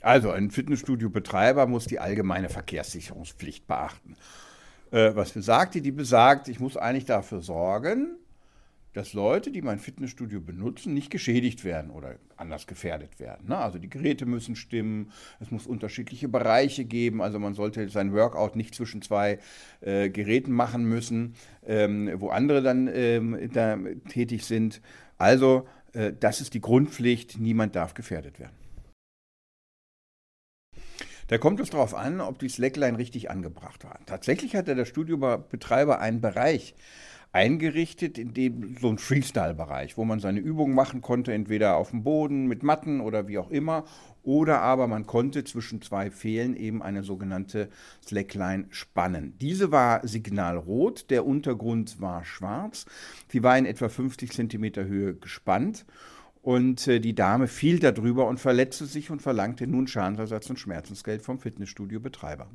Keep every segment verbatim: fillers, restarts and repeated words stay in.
Also ein Fitnessstudio-Betreiber muss die allgemeine Verkehrssicherungspflicht beachten. Äh, was besagt die? Die besagt, ich muss eigentlich dafür sorgen, dass Leute, die mein Fitnessstudio benutzen, nicht geschädigt werden oder anders gefährdet werden. Ne? Also die Geräte müssen stimmen, es muss unterschiedliche Bereiche geben, also man sollte sein Workout nicht zwischen zwei äh, Geräten machen müssen, ähm, wo andere dann ähm, da tätig sind. Also äh, das ist die Grundpflicht, niemand darf gefährdet werden. Da kommt es darauf an, ob die Slackline richtig angebracht war. Tatsächlich hatte der Studiobetreiber einen Bereich eingerichtet, in dem so ein Freestyle-Bereich, wo man seine Übungen machen konnte, entweder auf dem Boden mit Matten oder wie auch immer, oder aber man konnte zwischen zwei Pfählen eben eine sogenannte Slackline spannen. Diese war signalrot, der Untergrund war schwarz, sie war in etwa fünfzig Zentimeter Höhe gespannt. Und äh, die Dame fiel darüber und verletzte sich und verlangte nun Schadensersatz und Schmerzensgeld vom Fitnessstudio-Betreiber.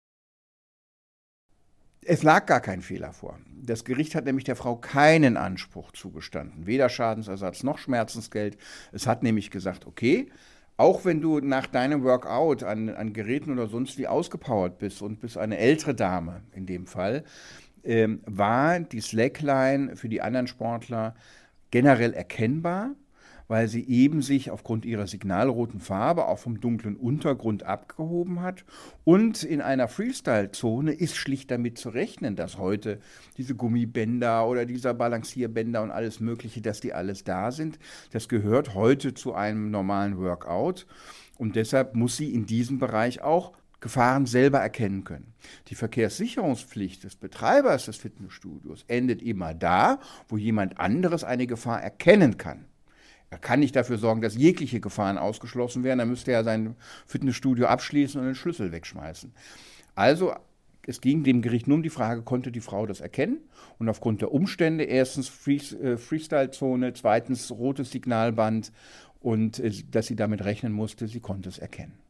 Es lag gar kein Fehler vor. Das Gericht hat nämlich der Frau keinen Anspruch zugestanden, weder Schadensersatz noch Schmerzensgeld. Es hat nämlich gesagt, okay, auch wenn du nach deinem Workout an, an Geräten oder sonst wie ausgepowert bist und bist eine ältere Dame in dem Fall, ähm, war die Slackline für die anderen Sportler generell erkennbar, weil sie eben sich aufgrund ihrer signalroten Farbe auch vom dunklen Untergrund abgehoben hat. Und in einer Freestyle-Zone ist schlicht damit zu rechnen, dass heute diese Gummibänder oder dieser Balancierbänder und alles Mögliche, dass die alles da sind. Das gehört heute zu einem normalen Workout und deshalb muss sie in diesem Bereich auch Gefahren selber erkennen können. Die Verkehrssicherungspflicht des Betreibers des Fitnessstudios endet immer da, wo jemand anderes eine Gefahr erkennen kann. Er kann nicht dafür sorgen, dass jegliche Gefahren ausgeschlossen werden. Dann müsste er sein Fitnessstudio abschließen und den Schlüssel wegschmeißen. Also es ging dem Gericht nur um die Frage, konnte die Frau das erkennen? Und aufgrund der Umstände, erstens Freestyle-Zone, zweitens rotes Signalband und dass sie damit rechnen musste, sie konnte es erkennen.